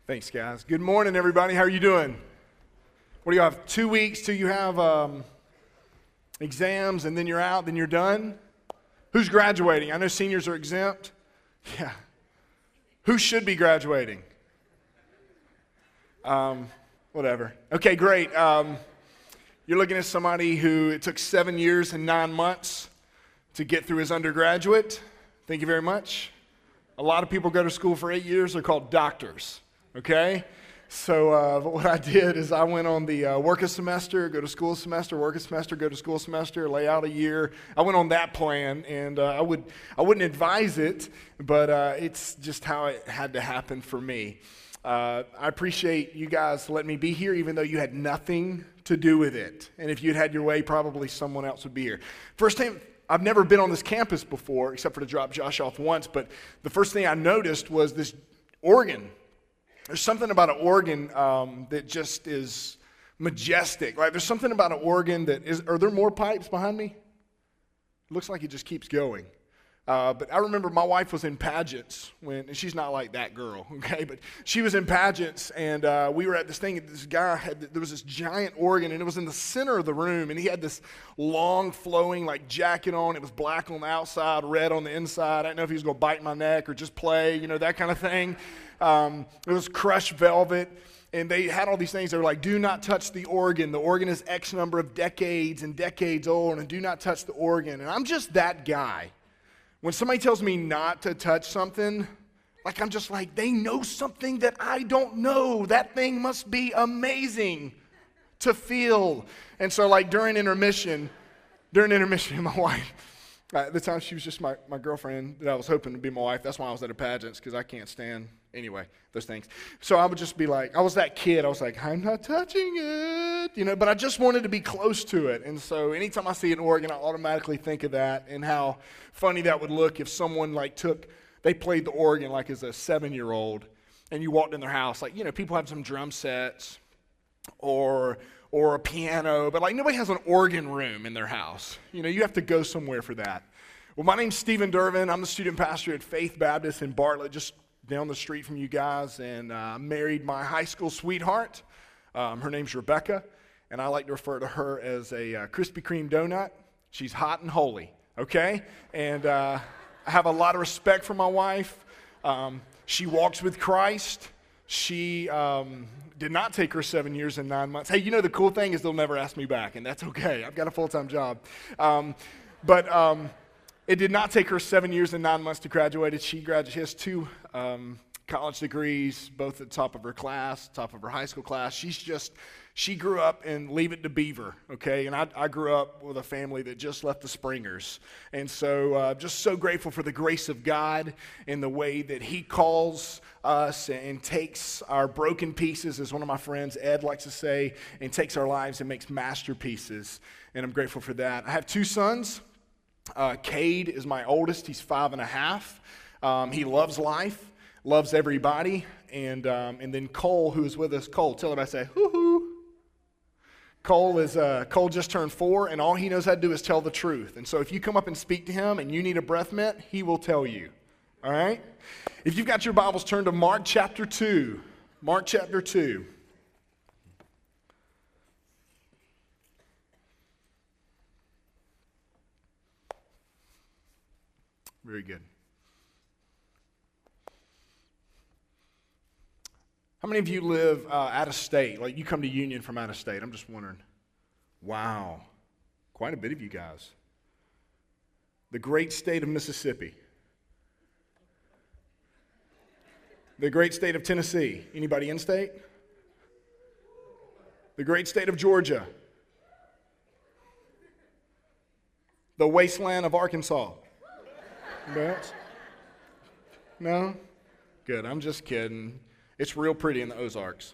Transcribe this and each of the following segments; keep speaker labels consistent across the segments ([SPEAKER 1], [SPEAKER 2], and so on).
[SPEAKER 1] Thanks, guys. Good morning, everybody. How are you doing? What do you have? 2 weeks till you have exams, and then you're out, then you're done? Who's graduating? I know seniors are exempt. Yeah. Who should be graduating? Whatever. Okay, great. You're looking at somebody who it took 7 years and 9 months to get through his undergraduate. Thank you very much. A lot of people go to school for 8 years. They're called doctors. Okay? So what I did is I went on the work a semester, go to school a semester, work a semester, go to school a semester, lay out a year. I went on that plan, and I wouldn't advise it, but it's just how it had to happen for me. I appreciate you guys letting me be here, even though you had nothing to do with it. And if you'd had your way, probably someone else would be here. First time, I've never been on this campus before, except for to drop Josh off once, but the first thing I noticed was this organ. There's something about an organ that just is majestic. Like there's something about an organ that is, are there more pipes behind me? It looks like it just keeps going. But I remember my wife was in pageants and she's not like that girl, okay? But she was in pageants, and we were at this thing, and this guy there was this giant organ, and it was in the center of the room, and he had this long flowing like jacket on. It was black on the outside, red on the inside. I didn't know if he was going to bite my neck or just play, that kind of thing. It was crushed velvet. And they had all these things. They were like, do not touch the organ. The organ is X number of decades and decades old, and do not touch the organ. And I'm just that guy. When somebody tells me not to touch something, like I'm just like, they know something that I don't know. That thing must be amazing to feel. And so like during intermission, my wife, at the time she was just my girlfriend that I was hoping to be my wife. That's why I was at her pageants, because I can't stand, anyway, those things. So I would just be like, I was that kid. I was like, I'm not touching it, but I just wanted to be close to it. And so anytime I see an organ, I automatically think of that and how funny that would look if someone they played the organ like as a 7-year-old, and you walked in their house. Like, people have some drum sets or a piano, but like nobody has an organ room in their house. You have to go somewhere for that. Well, my name's Stephen Durbin. I'm the student pastor at Faith Baptist in Bartlett, just down the street from you guys, and I married my high school sweetheart. Her name's Rebecca, and I like to refer to her as a Krispy Kreme donut. She's hot and holy, okay? And I have a lot of respect for my wife. She walks with Christ. She did not take her 7 years and 9 months. Hey, the cool thing is they'll never ask me back, and that's okay. I've got a full-time job. But it did not take her 7 years and 9 months to graduate. She has 2 college degrees, both at the top of her class, top of her high school class. She grew up in Leave It to Beaver, okay? And I grew up with a family that just left the Springers. And so just so grateful for the grace of God and the way that he calls us and takes our broken pieces, as one of my friends, Ed, likes to say, and takes our lives and makes masterpieces. And I'm grateful for that. I have 2 sons. Cade is my oldest. He's 5.5. He loves life, loves everybody. And then Cole, who is with us. Cole, tell him I say, hoo-hoo. Cole just turned 4, and all he knows how to do is tell the truth. And so if you come up and speak to him and you need a breath mint, he will tell you. All right? If you've got your Bibles, turn to Mark chapter 2. Mark chapter 2. Very good. How many of you live out of state? Like you come to Union from out of state? I'm just wondering. Wow. Quite a bit of you guys. The great state of Mississippi. The great state of Tennessee. Anybody in state? The great state of Georgia. The wasteland of Arkansas. No? Good, I'm just kidding. It's real pretty in the Ozarks.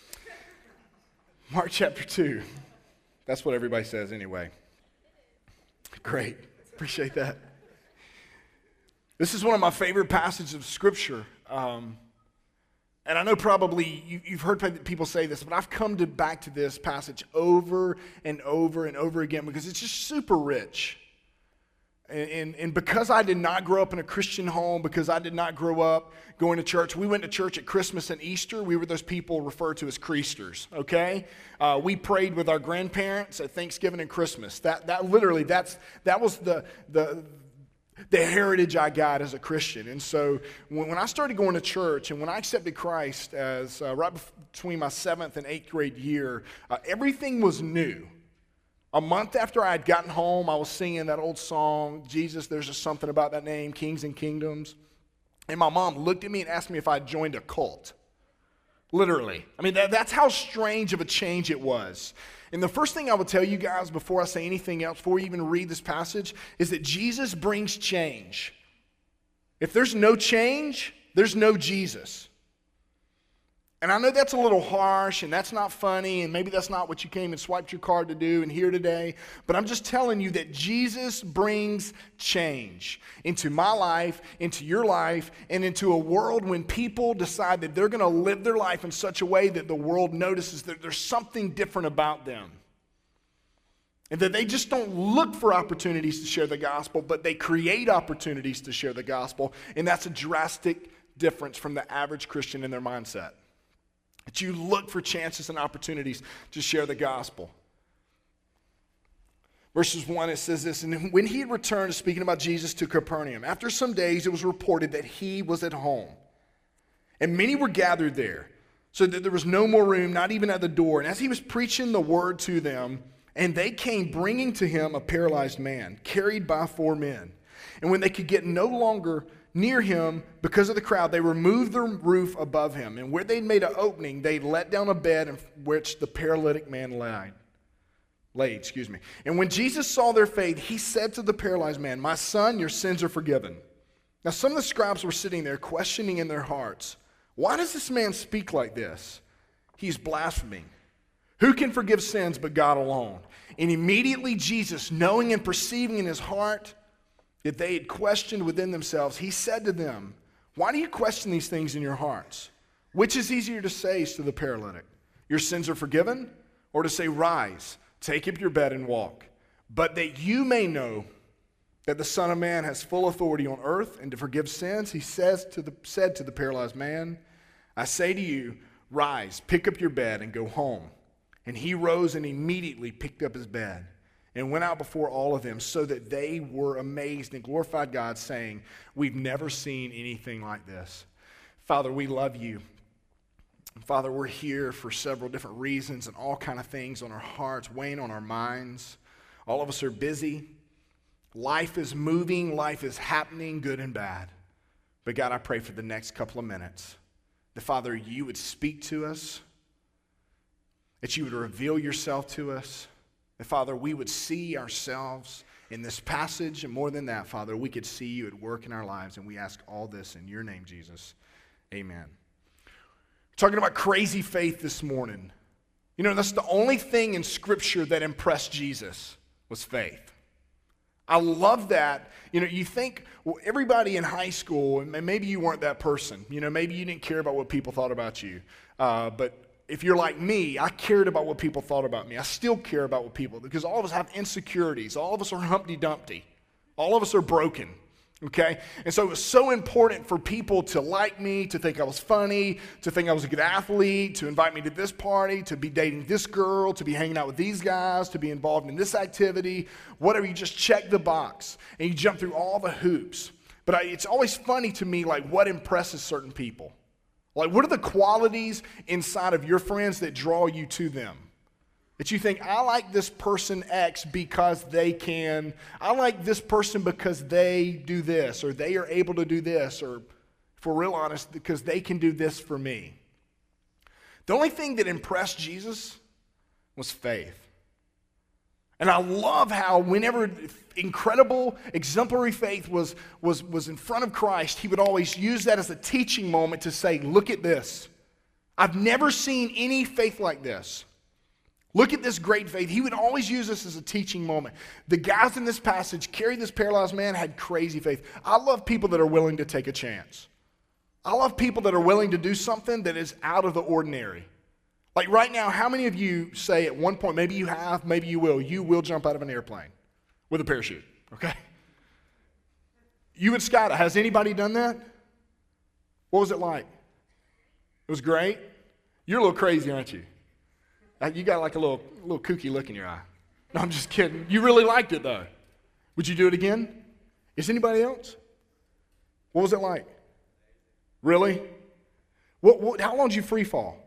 [SPEAKER 1] Mark chapter 2. That's what everybody says anyway. Great, appreciate that. This is one of my favorite passages of Scripture. And I know probably you've heard people say this, but I've come back to this passage over and over and over again because it's just super rich. And because I did not grow up in a Christian home, because I did not grow up going to church, we went to church at Christmas and Easter. We were those people referred to as Creasters, okay? We prayed with our grandparents at Thanksgiving and Christmas. That was the heritage I got as a Christian. And so when I started going to church and when I accepted Christ as right between my 7th and 8th grade year, everything was new. A month after I had gotten home, I was singing that old song, Jesus, there's just something about that name, Kings and Kingdoms. And my mom looked at me and asked me if I'd joined a cult. Literally. I mean, that's how strange of a change it was. And the first thing I would tell you guys before I say anything else, before we even read this passage, is that Jesus brings change. If there's no change, there's no Jesus. And I know that's a little harsh, and that's not funny, and maybe that's not what you came and swiped your card to do and here today, but I'm just telling you that Jesus brings change into my life, into your life, and into a world when people decide that they're going to live their life in such a way that the world notices that there's something different about them. And that they just don't look for opportunities to share the gospel, but they create opportunities to share the gospel, and that's a drastic difference from the average Christian in their mindset. That you look for chances and opportunities to share the gospel. Verses 1, it says this, and when he had returned, speaking about Jesus, to Capernaum, after some days it was reported that he was at home. And many were gathered there, so that there was no more room, not even at the door. And as he was preaching the word to them, and they came bringing to him a paralyzed man, carried by 4 men. And when they could get no longer near him, because of the crowd, they removed the roof above him. And where they'd made an opening, they let down a bed in which the paralytic man lay. And when Jesus saw their faith, he said to the paralyzed man, my son, your sins are forgiven. Now some of the scribes were sitting there, questioning in their hearts, why does this man speak like this? He's blaspheming. Who can forgive sins but God alone? And immediately Jesus, knowing and perceiving in his heart that they had questioned within themselves, he said to them, why do you question these things in your hearts? Which is easier to say to the paralytic, your sins are forgiven? Or to say, rise, take up your bed and walk. But that you may know that the Son of Man has full authority on earth and to forgive sins, he said to the paralyzed man, I say to you, rise, pick up your bed and go home. And he rose and immediately picked up his bed and went out before all of them, so that they were amazed and glorified God, saying, we've never seen anything like this. Father, we love you. Father, we're here for several different reasons and all kind of things on our hearts, weighing on our minds. All of us are busy. Life is moving. Life is happening, good and bad. But God, I pray for the next couple of minutes that, Father, you would speak to us, that you would reveal yourself to us, that, Father, we would see ourselves in this passage, and more than that, Father, we could see you at work in our lives, and we ask all this in your name, Jesus. Amen. We're talking about crazy faith this morning. You know, that's the only thing in Scripture that impressed Jesus was faith. I love that. You know, you think, well, everybody in high school, and maybe you weren't that person. You know, maybe you didn't care about what people thought about you, but if you're like me, I cared about what people thought about me. I still care about what people, because all of us have insecurities. All of us are Humpty Dumpty. All of us are broken, okay? And so it was so important for people to like me, to think I was funny, to think I was a good athlete, to invite me to this party, to be dating this girl, to be hanging out with these guys, to be involved in this activity, whatever. You just check the box, and you jump through all the hoops. But it's always funny to me, like, what impresses certain people. Like, what are the qualities inside of your friends that draw you to them? That you think, I like this person X because they can. I like this person because they do this, or they are able to do this, or if we're real honest, because they can do this for me. The only thing that impressed Jesus was faith. And I love how whenever incredible, exemplary faith was in front of Christ, he would always use that as a teaching moment to say, look at this. I've never seen any faith like this. Look at this great faith. He would always use this as a teaching moment. The guys in this passage, carried this paralyzed man, had crazy faith. I love people that are willing to take a chance. I love people that are willing to do something that is out of the ordinary. Like right now, how many of you say at one point, maybe you have, maybe you will jump out of an airplane with a parachute, okay? You would skydive. Has anybody done that? What was it like? It was great. You're a little crazy, aren't you? You got like a little kooky look in your eye. No, I'm just kidding. You really liked it, though. Would you do it again? Is anybody else? What was it like? Really? How long did you free fall?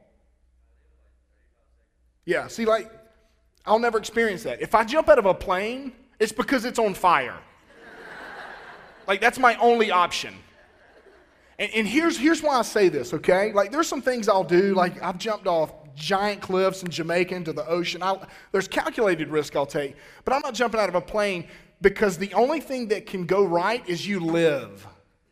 [SPEAKER 1] Yeah, see, like, I'll never experience that. If I jump out of a plane, it's because it's on fire. Like, that's my only option. And here's why I say this, okay? Like, there's some things I'll do. Like, I've jumped off giant cliffs in Jamaica into the ocean. There's calculated risk I'll take. But I'm not jumping out of a plane because the only thing that can go right is you live.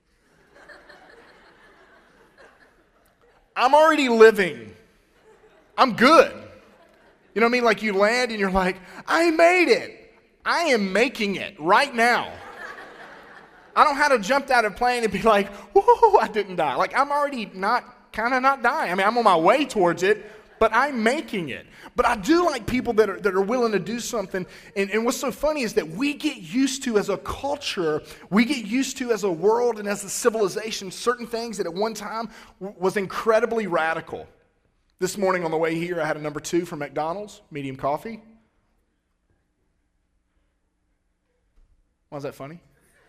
[SPEAKER 1] I'm already living. I'm good. You know what I mean? Like, you land and you're like, I made it. I am making it right now. I don't know how to jump out of a plane and be like, whoa, I didn't die. Like, I'm already not dying. I mean, I'm on my way towards it, but I'm making it. But I do like people that are willing to do something. And what's so funny is that we get used to, as a culture, we get used to, as a world and as a civilization, certain things that at one time was incredibly radical. This morning on the way here, I had a number 2 from McDonald's, medium coffee. Why is that funny?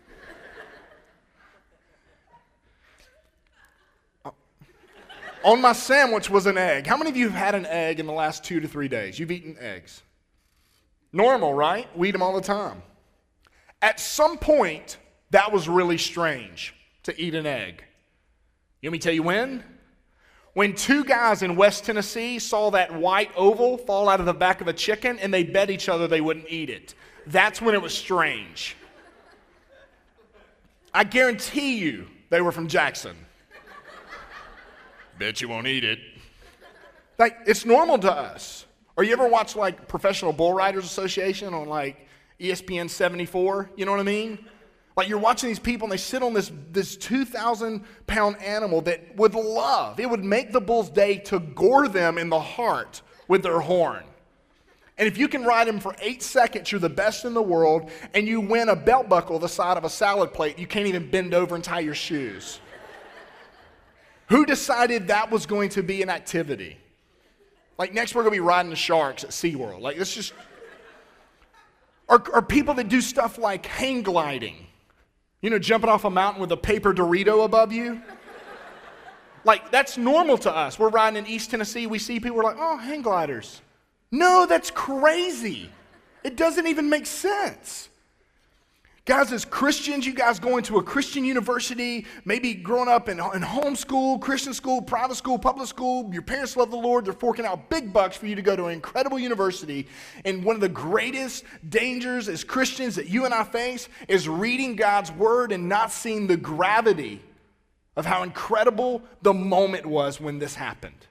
[SPEAKER 1] On my sandwich was an egg. How many of you have had an egg in the last 2 to 3 days? You've eaten eggs. Normal, right? We eat them all the time. At some point, that was really strange to eat an egg. Let me tell you when? When 2 guys in West Tennessee saw that white oval fall out of the back of a chicken and they bet each other they wouldn't eat it. That's when it was strange. I guarantee you they were from Jackson. Bet you won't eat it. Like, it's normal to us. Or you ever watch, like, Professional Bull Riders Association on, like, ESPN 74? You know what I mean? Like, you're watching these people and they sit on this 2,000-pound animal that would love, it would make the bull's day to gore them in the heart with their horn. And if you can ride him for 8 seconds, you're the best in the world, and you win a belt buckle the size of a salad plate, you can't even bend over and tie your shoes. Who decided that was going to be an activity? Like, next we're going to be riding the sharks at SeaWorld. Like, it's just... Or people that do stuff like hang gliding. You know, jumping off a mountain with a paper Dorito above you. Like, that's normal to us. We're riding in East Tennessee. We see people, we're like, oh, hang gliders. No, that's crazy. It doesn't even make sense. Guys, as Christians, you guys going to a Christian university, maybe growing up in homeschool, Christian school, private school, public school, your parents love the Lord, they're forking out big bucks for you to go to an incredible university. And one of the greatest dangers as Christians that you and I face is reading God's word and not seeing the gravity of how incredible the moment was when this happened.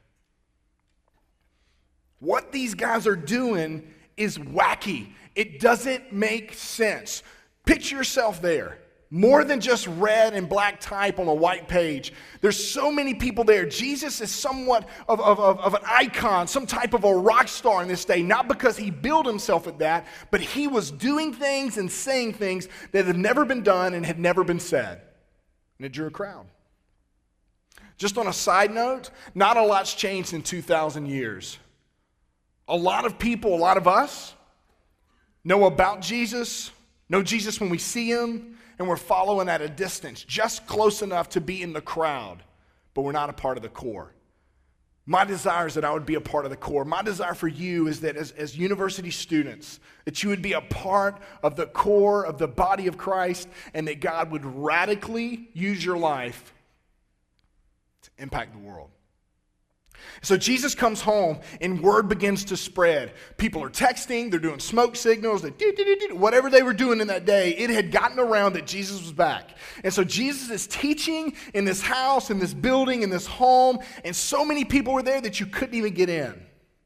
[SPEAKER 1] What these guys are doing is wacky. It doesn't make sense. Picture yourself there. More than just red and black type on a white page. There's so many people there. Jesus is somewhat of an icon, some type of a rock star in this day. Not because he billed himself at that, but he was doing things and saying things that had never been done and had never been said. And it drew a crowd. Just on a side note, not a lot's changed in 2,000 years. A lot of people, a lot of us, know about Jesus, know Jesus when we see him, and we're following at a distance, just close enough to be in the crowd, but we're not a part of the core. My desire is that I would be a part of the core. My desire for you is that as university students, that you would be a part of the core of the body of Christ, and that God would radically use your life to impact the world. So Jesus comes home and word begins to spread. People are texting, they're doing smoke signals, whatever they were doing in that day, it had gotten around that Jesus was back. And so Jesus is teaching in this house, in this building, in this home, and so many people were there that you couldn't even get in.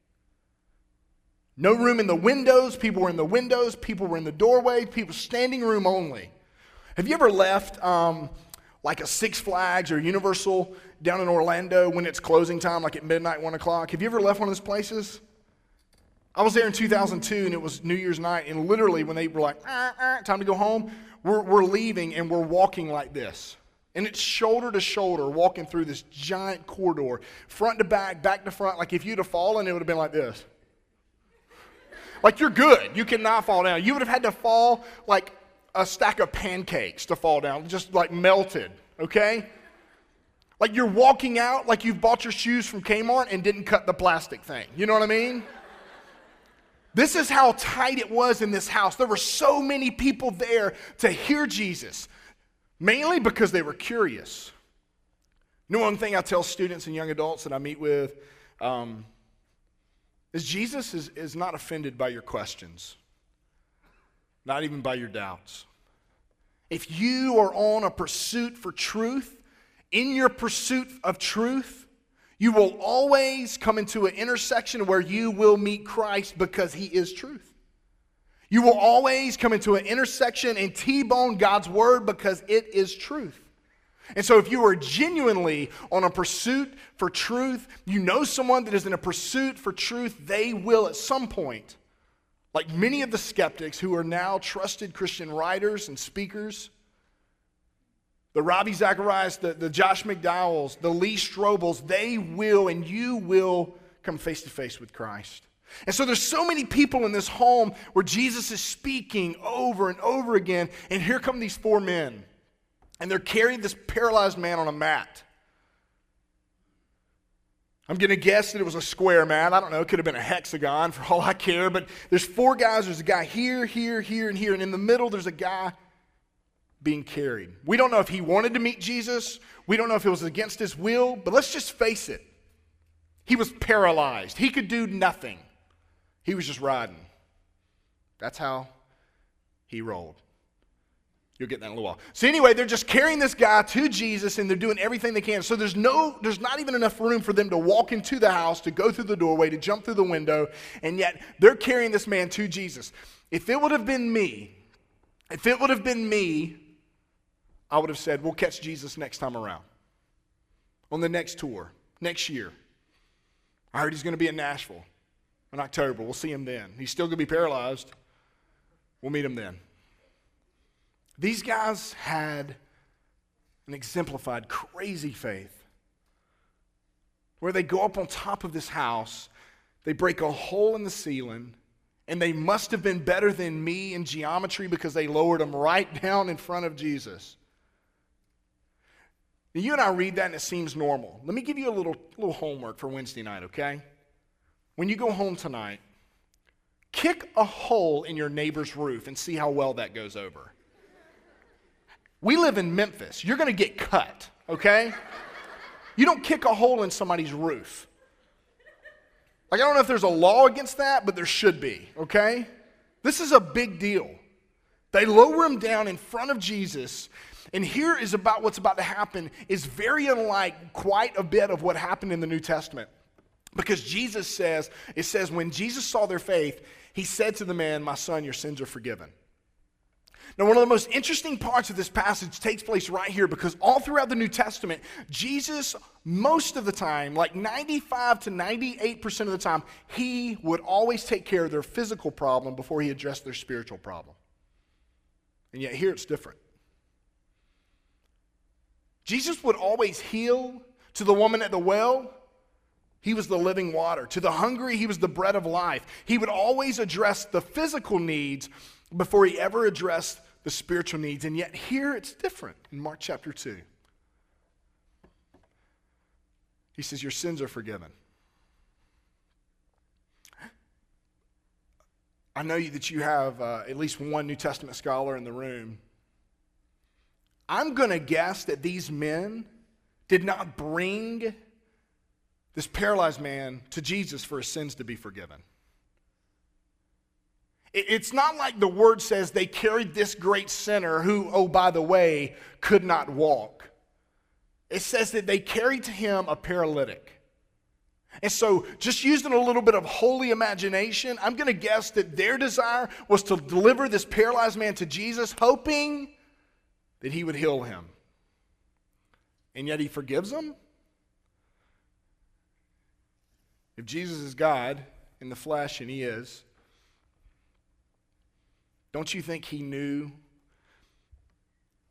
[SPEAKER 1] No room in the windows, people were in the windows, people were in the doorway, people standing room only. Have you ever left like a Six Flags or Universal down in Orlando when it's closing time, like at midnight, 1 o'clock? Have you ever left one of those places? I was there in 2002, and it was New Year's night, and literally when they were like, time to go home, we're leaving and we're walking like this. And it's shoulder to shoulder, walking through this giant corridor, front to back to front. Like if you'd have fallen, it would have been like this. Like you're good. You cannot fall down. You would have had to fall like a stack of pancakes to fall down, just like melted, okay? Like you're walking out like you've bought your shoes from Kmart and didn't cut the plastic thing. You know what I mean? This is how tight it was in this house. There were so many people there to hear Jesus, mainly because they were curious. You know, one thing I tell students and young adults that I meet with is Jesus is not offended by your questions, not even by your doubts. If you are on a pursuit for truth, in your pursuit of truth, you will always come into an intersection where you will meet Christ because he is truth. You will always come into an intersection and T-bone God's word because it is truth. And so if you are genuinely on a pursuit for truth, you know someone that is in a pursuit for truth, they will at some point, like many of the skeptics who are now trusted Christian writers and speakers, the Ravi Zacharias, the Josh McDowells, the Lee Strobels, they will and you will come face to face with Christ. And so there's so many people in this home where Jesus is speaking over and over again, and here come these four men, and they're carrying this paralyzed man on a mat. I'm going to guess that it was a square mat. I don't know. It could have been a hexagon for all I care, but there's four guys. There's a guy here, here, here, and here, and in the middle there's a guy being carried. We don't know if he wanted to meet Jesus. We don't know if it was against his will, but let's just face it. He was paralyzed. He could do nothing. He was just riding. That's how he rolled. You'll get that in a little while. So anyway, they're just carrying this guy to Jesus, and they're doing everything they can. So there's not even enough room for them to walk into the house, to go through the doorway, to jump through the window, and yet they're carrying this man to Jesus. If it would have been me, I would have said, we'll catch Jesus next time around. On the next tour, next year. I heard he's going to be in Nashville in October. We'll see him then. He's still going to be paralyzed. We'll meet him then. These guys had an exemplified crazy faith where they go up on top of this house, they break a hole in the ceiling, and they must have been better than me in geometry because they lowered them right down in front of Jesus. Now, you and I read that and it seems normal. Let me give you a little homework for Wednesday night, okay? When you go home tonight, kick a hole in your neighbor's roof and see how well that goes over. We live in Memphis. You're going to get cut, okay? You don't kick a hole in somebody's roof. Like, I don't know if there's a law against that, but there should be, okay? This is a big deal. They lower him down in front of Jesus, and here is about what's about to happen is very unlike quite a bit of what happened in the New Testament. Because Jesus says, it says, when Jesus saw their faith, he said to the man, my son, your sins are forgiven. Now, one of the most interesting parts of this passage takes place right here because all throughout the New Testament, Jesus, most of the time, like 95 to 98% of the time, he would always take care of their physical problem before he addressed their spiritual problem. And yet here it's different. Jesus would always heal. To the woman at the well, he was the living water. To the hungry, he was the bread of life. He would always address the physical needs before he ever addressed the spiritual needs. And yet here it's different in Mark chapter 2. He says, your sins are forgiven. I know that you have at least one New Testament scholar in the room. I'm going to guess that these men did not bring this paralyzed man to Jesus for his sins to be forgiven. It's not like the word says they carried this great sinner who, oh, by the way, could not walk. It says that they carried to him a paralytic. And so, just using a little bit of holy imagination, I'm going to guess that their desire was to deliver this paralyzed man to Jesus, hoping that he would heal him. And yet he forgives him? If Jesus is God in the flesh, and he is, don't you think he knew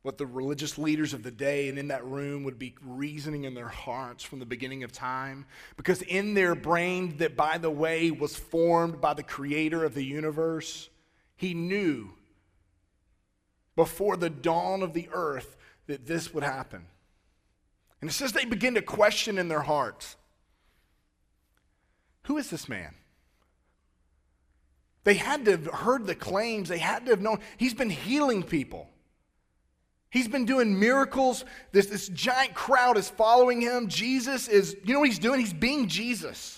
[SPEAKER 1] what the religious leaders of the day and in that room would be reasoning in their hearts from the beginning of time. Because in their brain, that by the way was formed by the creator of the universe, he knew before the dawn of the earth that this would happen. And it says they begin to question in their hearts, who is this man? They had to have heard the claims. They had to have known. He's been healing people. He's been doing miracles. This giant crowd is following him. Jesus is, you know what he's doing? He's being Jesus.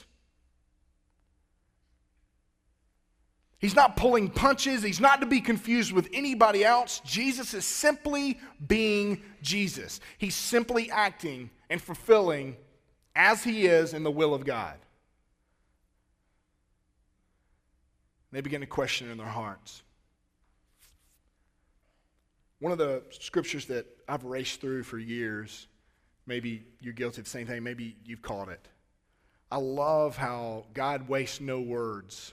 [SPEAKER 1] He's not pulling punches. He's not to be confused with anybody else. Jesus is simply being Jesus. He's simply acting and fulfilling as he is in the will of God. They begin to question in their hearts. One of the scriptures that I've raced through for years, maybe you're guilty of the same thing, maybe you've caught it. I love how God wastes no words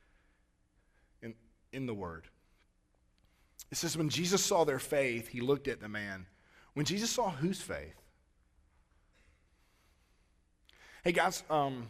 [SPEAKER 1] in the word. It says when Jesus saw their faith, he looked at the man. When Jesus saw whose faith? Hey guys,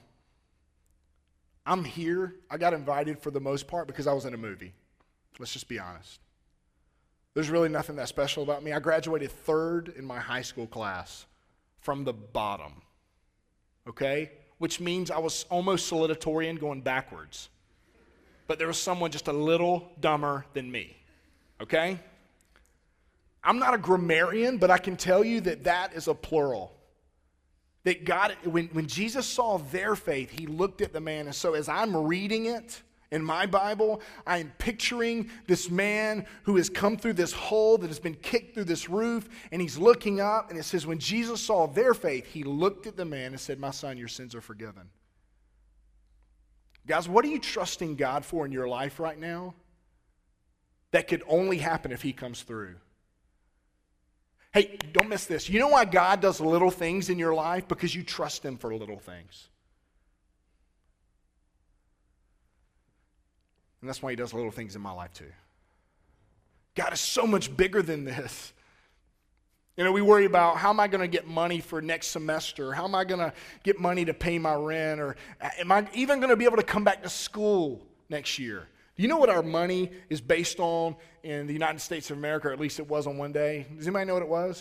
[SPEAKER 1] I'm here. I got invited for the most part because I was in a movie. Let's just be honest. There's really nothing that special about me. I graduated third in my high school class from the bottom, okay? Which means I was almost salutatorian going backwards. But there was someone just a little dumber than me, okay? I'm not a grammarian, but I can tell you that that is a plural. That God, when Jesus saw their faith, he looked at the man. And so as I'm reading it in my Bible, I am picturing this man who has come through this hole that has been kicked through this roof, and he's looking up, and it says, when Jesus saw their faith, he looked at the man and said, my son, your sins are forgiven. Guys, what are you trusting God for in your life right now that could only happen if he comes through? Hey, don't miss this. You know why God does little things in your life? Because you trust him for little things. And that's why he does little things in my life too. God is so much bigger than this. You know, we worry about how am I going to get money for next semester? How am I going to get money to pay my rent? Or am I even going to be able to come back to school next year? Do you know what our money is based on in the United States of America, or at least it was on one day? Does anybody know what it was?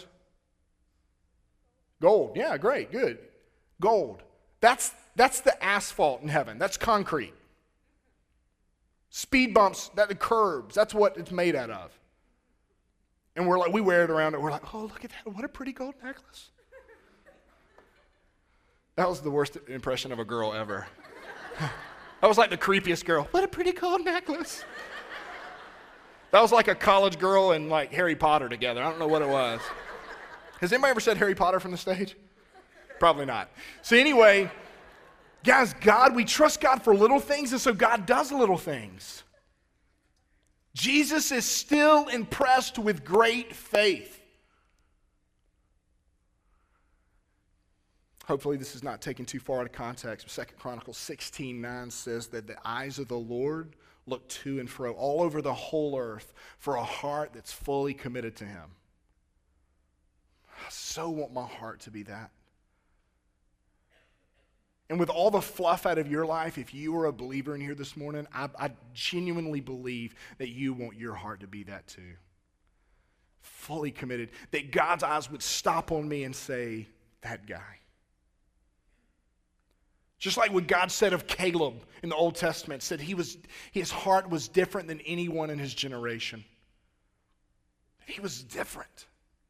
[SPEAKER 1] Gold. Yeah, great, good. Gold. That's the asphalt in heaven. That's concrete. Speed bumps, the curbs, that's what it's made out of. And we wear it around, and we're like, oh, look at that. What a pretty gold necklace. That was the worst impression of a girl ever. That was like the creepiest girl. What a pretty gold necklace. That was like a college girl and like Harry Potter together. I don't know what it was. Has anybody ever said Harry Potter from the stage? Probably not. So anyway, guys, we trust God for little things, and so God does little things. Jesus is still impressed with great faith. Hopefully this is not taken too far out of context. 2 Chronicles 16:9 says that the eyes of the Lord look to and fro all over the whole earth for a heart that's fully committed to him. I so want my heart to be that. And with all the fluff out of your life, if you are a believer in here this morning, I genuinely believe that you want your heart to be that too. Fully committed. That God's eyes would stop on me and say, that guy. Just like what God said of Caleb in the Old Testament, said his heart was different than anyone in his generation. He was different.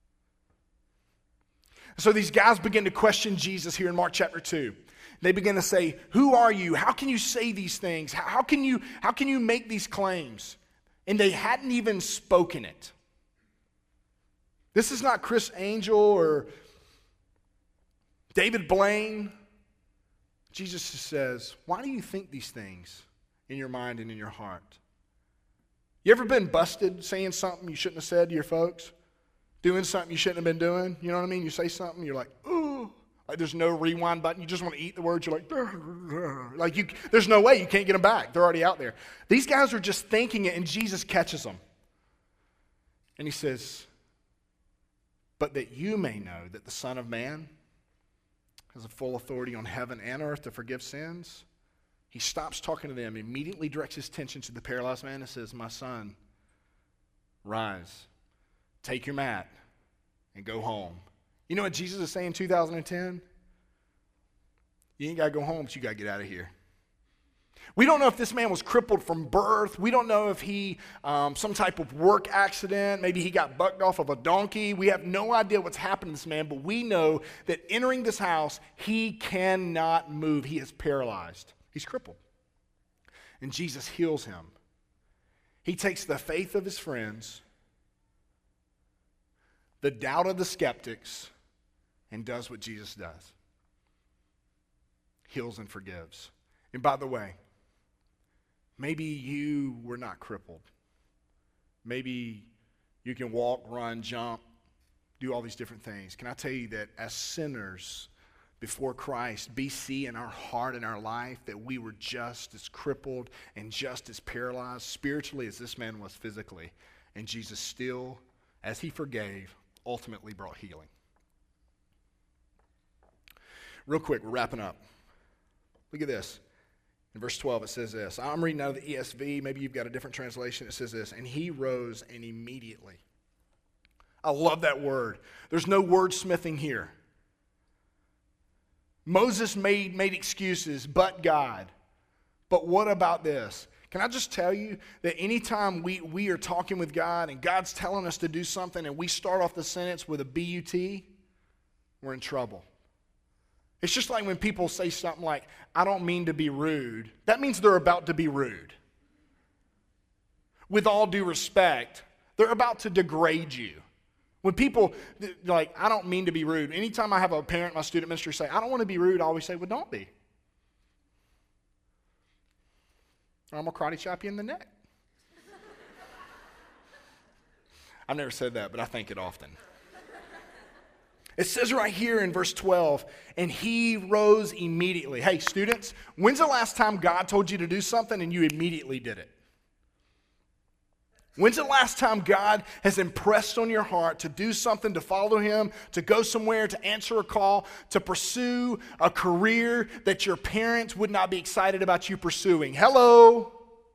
[SPEAKER 1] So these guys begin to question Jesus here in Mark chapter 2. They begin to say, who are you? How can you say these things? How can you make these claims? And they hadn't even spoken it. This is not Chris Angel or David Blaine. Jesus just says, why do you think these things in your mind and in your heart? You ever been busted saying something you shouldn't have said to your folks? Doing something you shouldn't have been doing? You know what I mean? You say something, you're like, ooh. Like there's no rewind button. You just want to eat the words. You're like, there's no way. You can't get them back. They're already out there. These guys are just thinking it, and Jesus catches them. And he says, but that you may know that the Son of Man has a full authority on heaven and earth to forgive sins. He stops talking to them, immediately directs his attention to the paralyzed man and says, my son, rise, take your mat, and go home. You know what Jesus is saying in 2010? You ain't got to go home, but you got to get out of here. We don't know if this man was crippled from birth. We don't know if he, some type of work accident, maybe he got bucked off of a donkey. We have no idea what's happened to this man, but we know that entering this house, he cannot move. He is paralyzed. He's crippled. And Jesus heals him. He takes the faith of his friends, the doubt of the skeptics, and does what Jesus does. Heals and forgives. And by the way, maybe you were not crippled. Maybe you can walk, run, jump, do all these different things. Can I tell you that as sinners before Christ, BC, in our heart and our life, that we were just as crippled and just as paralyzed spiritually as this man was physically. And Jesus still, as he forgave, ultimately brought healing. Real quick, we're wrapping up. Look at this. In verse 12, it says this. I'm reading out of the ESV. Maybe you've got a different translation. It says this. And he rose and immediately. I love that word. There's no wordsmithing here. Moses made excuses, but God. But what about this? Can I just tell you that anytime we are talking with God and God's telling us to do something and we start off the sentence with a but, we're in trouble. It's just like when people say something like, I don't mean to be rude. That means they're about to be rude. With all due respect, they're about to degrade you. When people, like, I don't mean to be rude. Anytime I have a parent in my student ministry say, I don't want to be rude, I always say, well, don't be. Or I'm going to karate chop you in the neck. I've never said that, but I think it often. It says right here in verse 12, and he rose immediately. Hey, students, when's the last time God told you to do something and you immediately did it? When's the last time God has impressed on your heart to do something, to follow him, to go somewhere, to answer a call, to pursue a career that your parents would not be excited about you pursuing? Hello?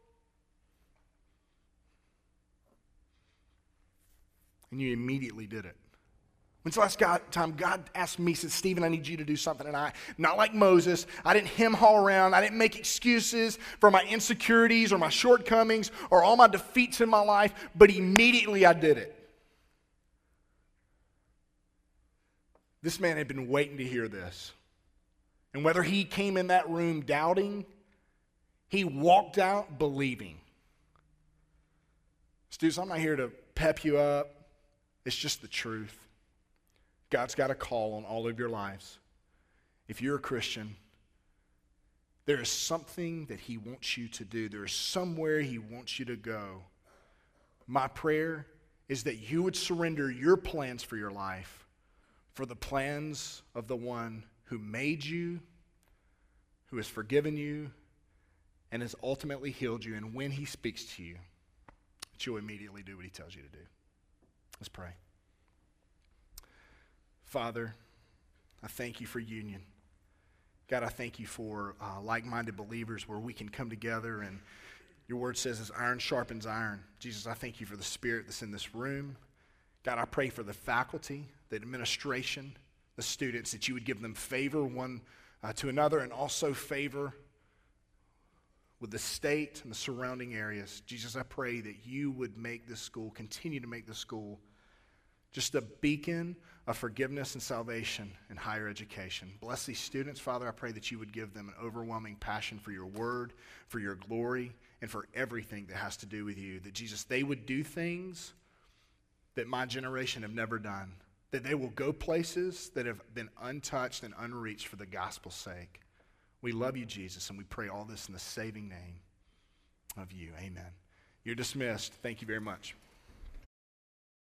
[SPEAKER 1] And you immediately did it. When's the last time God asked me, said, Stephen, I need you to do something, and I, not like Moses, I didn't hem-haw around, I didn't make excuses for my insecurities or my shortcomings or all my defeats in my life, but immediately I did it. This man had been waiting to hear this. And whether he came in that room doubting, he walked out believing. Students, I'm not here to pep you up. It's just the truth. God's got a call on all of your lives. If you're a Christian, there is something that he wants you to do. There is somewhere he wants you to go. My prayer is that you would surrender your plans for your life for the plans of the one who made you, who has forgiven you, and has ultimately healed you. And when he speaks to you, that you'll immediately do what he tells you to do. Let's pray. Father, I thank you for union. God, I thank you for like-minded believers where we can come together, and your word says as iron sharpens iron. Jesus, I thank you for the spirit that's in this room. God, I pray for the faculty, the administration, the students, that you would give them favor one to another, and also favor with the state and the surrounding areas. Jesus, I pray that you would make this school, continue to make this school just a beacon of forgiveness and salvation in higher education. Bless these students, Father. I pray that you would give them an overwhelming passion for your word, for your glory, and for everything that has to do with you. That, Jesus, they would do things that my generation have never done. That they will go places that have been untouched and unreached for the gospel's sake. We love you, Jesus, and we pray all this in the saving name of you. Amen. You're dismissed. Thank you very much.